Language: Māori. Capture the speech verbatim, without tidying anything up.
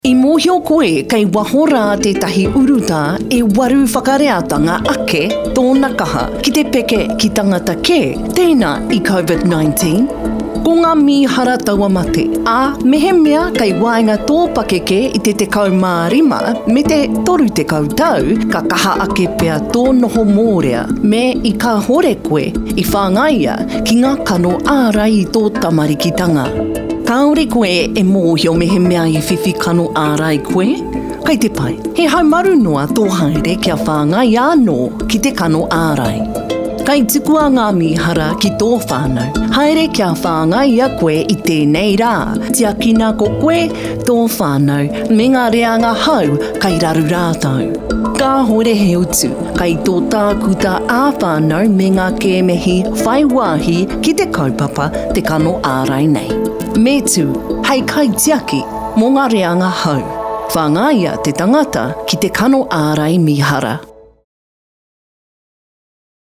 I mōhio koe kei wahora te tahi uruta e waru whakareatanga ake tōna kaha ki te peke ki tangata ke, tēnā i COVID nineteen. Ko ngā mihara taua mate, a mehe mea kei waenga tō pakeke i te tekau mā rima me te toru tekau tau, ka kaha ake pea tō noho mōrea me i ka hore koe i whāngaia ki ngā kano ārai i tō tamarikitanga. Kāore koe e mōhio mehe mea i whiwhi kano ārai koe? Kei te pai, he haumaru noa tō haere kia whāngai anō ki te kano ārai. Kei tukua ngā mihara ki tō whānau, haere kia whāngai a koe i tēnei rā, tia kina ko koe tō whānau me ngā reanga hau kei raru rātau. Ka hore he utu, kei tō tākuta ā whānau me ngā kēmehi whaiwāhi ki te kaupapa te kano ārai nei. Me tū, hei kai tiaki mō ngā reanga hau. Whāngaia te tangata ki te kano ārai mihara.